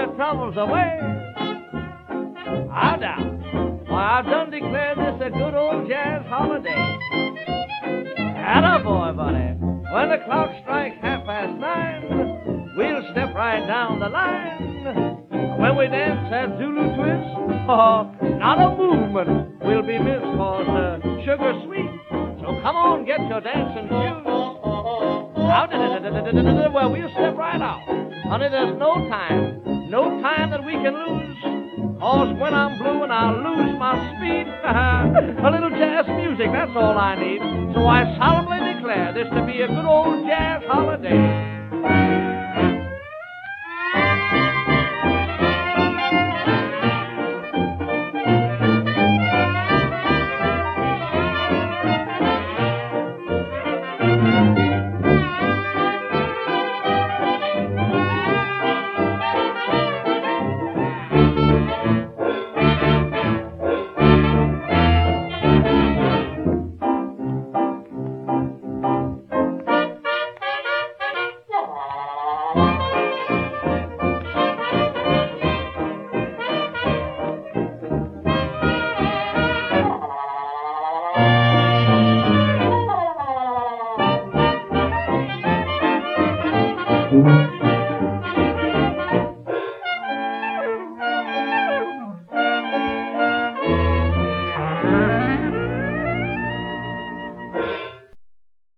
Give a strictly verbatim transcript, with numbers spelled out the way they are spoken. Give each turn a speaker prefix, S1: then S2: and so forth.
S1: troubles away. How down? Why, I've done declared this a good old jazz holiday. Atta boy, buddy. When the clock strikes half past nine, we'll step right down the line. When we dance that Zulu twist, oh, not a movement will be missed, cause uh, sugar sweet. So come on, get your dancing shoes. Now, well, we'll step right out. Honey, there's no time, no time that we can lose. Cause when I'm blue and I lose my speed, a little jazz music, that's all I need. So I solemnly declare this to be a good old jazz holiday.
S2: Mm-hmm.